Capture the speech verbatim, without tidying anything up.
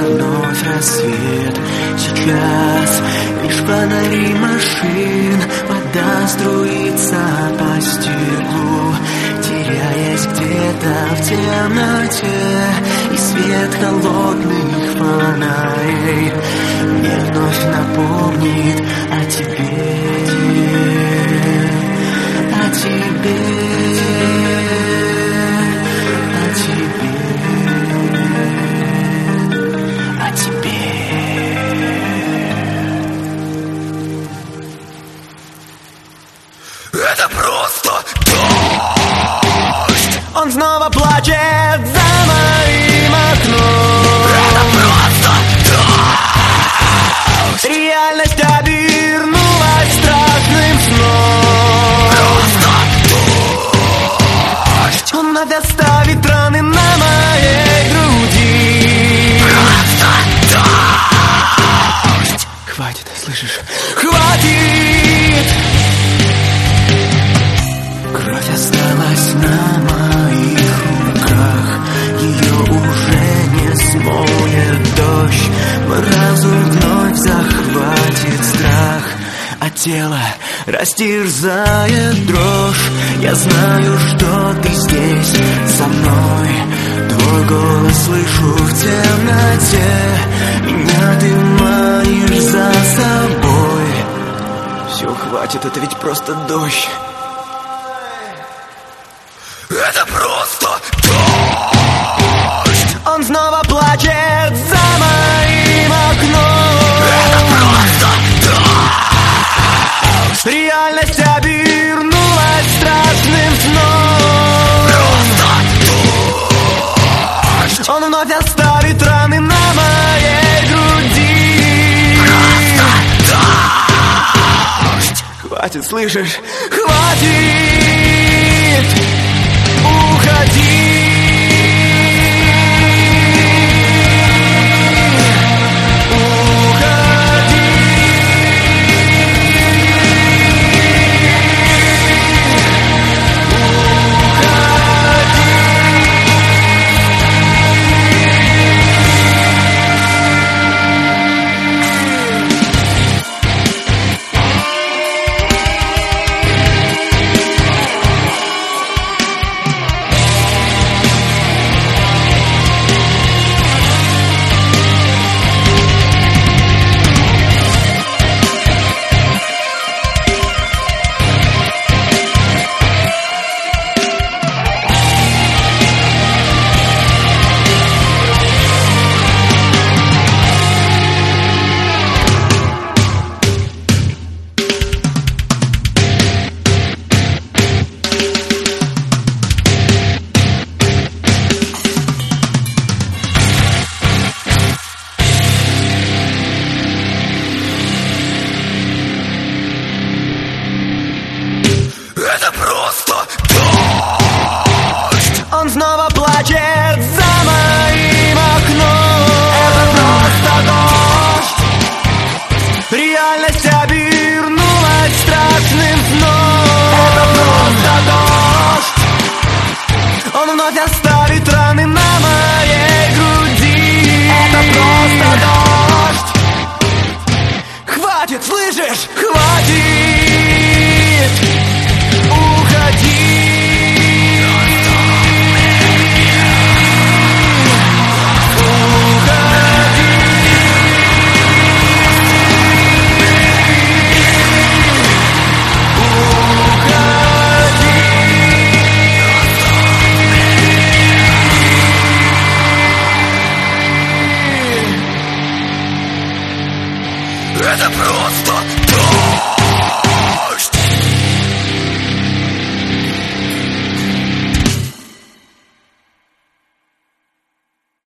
Начинается вновь рассвет. Сейчас лишь фонари машин, вода струится по стеклу, теряясь где-то в темноте. И свет холодных фонарей мне вновь напомнит о тебе, о тебе, о тебе, о тебе. Это просто дождь. Он снова плачет за моим окном. Это просто дождь. Реальность обернулась страшным сном. Просто дождь. Он вновь оставит раны на моей груди. Просто дождь. Хватит, слышишь? Хватит! Кровь осталась на моих руках, ее уже не смоет дождь. Мой разум вновь захватит страх, а тело растерзает дрожь. Я знаю, что ты здесь со мной, твой голос слышу в темноте. Меня ты манишь за собой. Все, хватит, это ведь просто дождь. Это просто дождь. Он снова плачет за моим окном. Это просто дождь. Реальность обернулась страшным сном. Просто дождь. Он вновь оставит раны на моей груди. Просто дождь. Хватит, слышишь? Хватит! Уходи! Это просто дождь. Он снова плачет за моим окном. Это просто дождь. Реальность обернулась страшным сном. Это просто дождь. Он вновь оставил